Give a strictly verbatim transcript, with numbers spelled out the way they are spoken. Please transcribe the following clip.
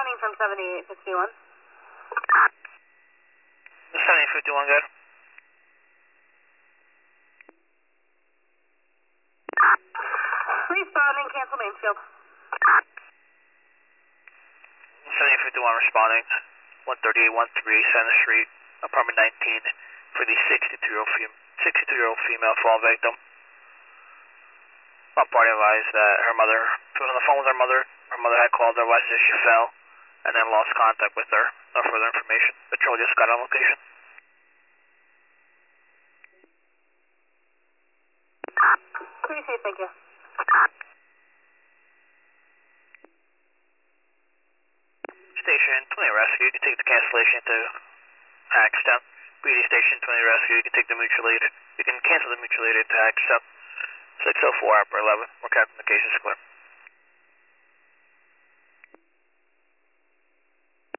responding from seventy-eight fifty-one. seventy-eight fifty-one, good. Responding, cancel Mansfield. seventy-eight fifty-one responding. one thirty-eight one three Center Street, apartment nineteen, for the sixty-two-year-old fem- sixty-two-year-old female fall victim. My party advised that her mother, she was on the phone with her mother. Her mother had called her, advised that she fell, and then lost contact with her. No further information. Patrol just got on location. Appreciate, thank you. Station twenty Rescue, you can take the cancellation to Hackettstown. B D Station twenty Rescue, you can take the mutual aid. You can cancel the mutual aid to Hackettstown. six oh four Upper eleven. We're captain, the case is clear.